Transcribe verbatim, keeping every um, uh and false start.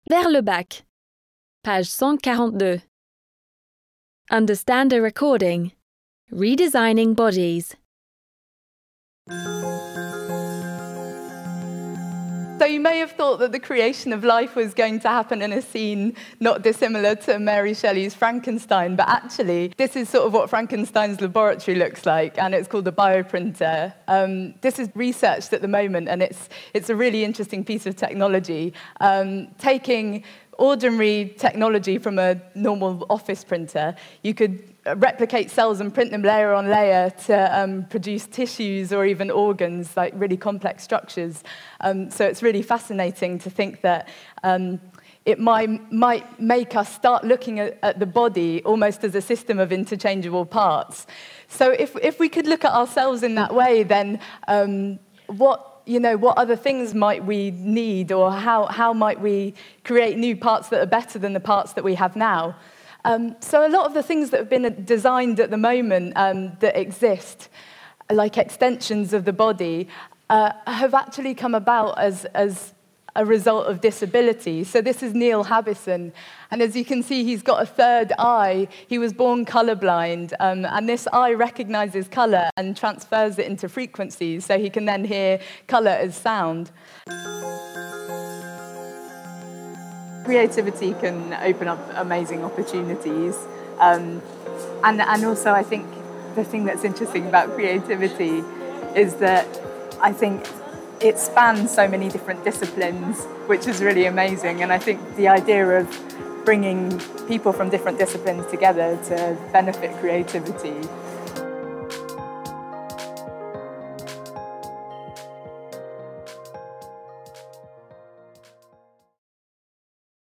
Vers le bac. Page cent quarante-deux. Understand a recording. Redesigning bodies. So you may have thought that the creation of life was going to happen in a scene not dissimilar to Mary Shelley's Frankenstein, but actually this is sort of what Frankenstein's laboratory looks like, and it's called a bioprinter. Um, this is researched at the moment, and it's it's a really interesting piece of technology, um, taking ordinary technology from a normal office printer. You could replicate cells and print them layer on layer to um, produce tissues or even organs, like really complex structures. Um, so it's really fascinating to think that um, it might, might make us start looking at, at the body almost as a system of interchangeable parts. So if, if we could look at ourselves in that way, then um, what you know, what other things might we need, or how, how might we create new parts that are better than the parts that we have now? Um, so a lot of the things that have been designed at the moment um, that exist, like extensions of the body, uh, have actually come about as, as a result of disability. So this is Neil Habison, and as you can see, he's got a third eye. He was born colorblind, um, and this eye recognizes color and transfers it into frequencies, so he can then hear color as sound. Creativity can open up amazing opportunities, um, and, and also I think the thing that's interesting about creativity is that I think it spans so many different disciplines, which is really amazing. And I think the idea of bringing people from different disciplines together to benefit creativity